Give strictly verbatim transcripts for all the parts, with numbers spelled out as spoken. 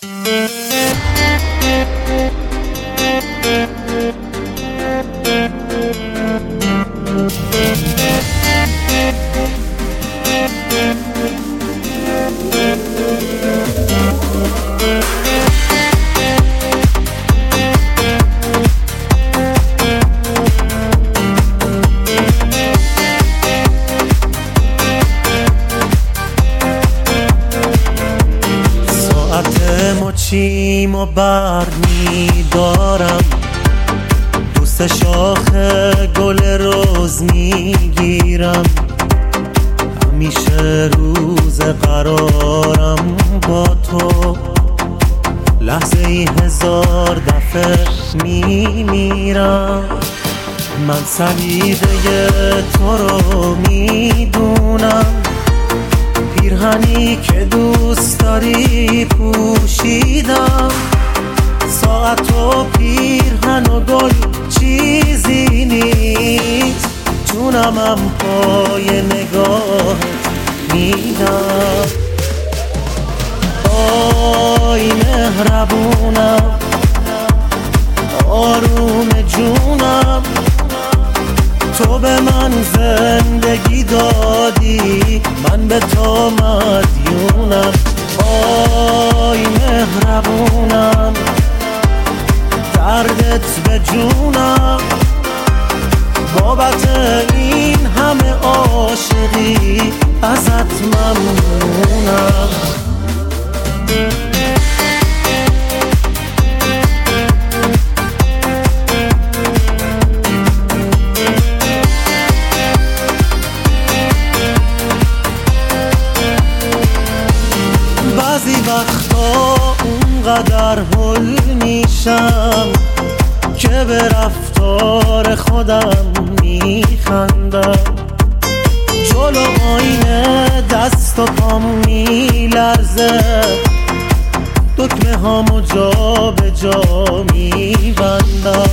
مچیم و بر می دارم، دوست شاخ گل روز می گیرم، همیشه روز قرارم با تو، لحظه ای هزار دفعه می میرم. من سلیقه تو رو می دونم، پیرهنی که دوست داری پوشیدم، ساعت و پیرهن و گل چیزی نیست، جونمم پای نگاهت میدم. آی مهربونم، آروم جونم، تو به من زندگی دادی، من به تو مدیونم. آی مهربونم، دردت به جونم، بابت این همه عاشقی ازت ممنونم. بعضی وقتا اونقدر هل میشم که به رفتار خودم میخندم، جلو آینه دست و پام میلرزه، دکمه هامو جا به جا میبندم،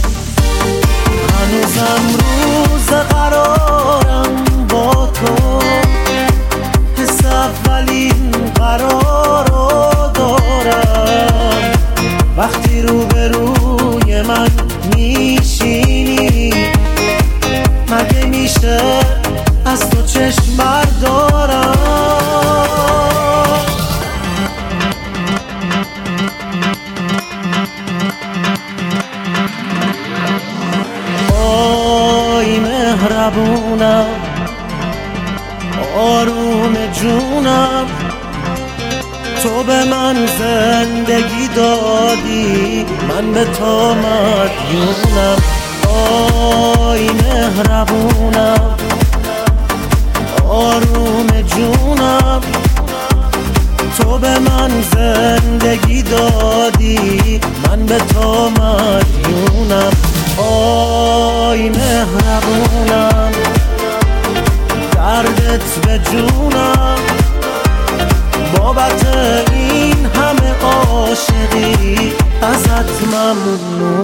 هنوزم روز قرارم با تو، حس اولین قرار رو دارم، وقتی روبروی من میشینی مگه میشه از تو چشم بردارم. آی مهربونم، آروم جونم، تو به من زندگی دادی، من به تو مدیونم. آی مهربونم، آروم جونم، تو به من زندگی دادی، من به تو مدیونم. آی مهربونم، دردت به جونم، بابت این همه عاشقی ازت ممنون.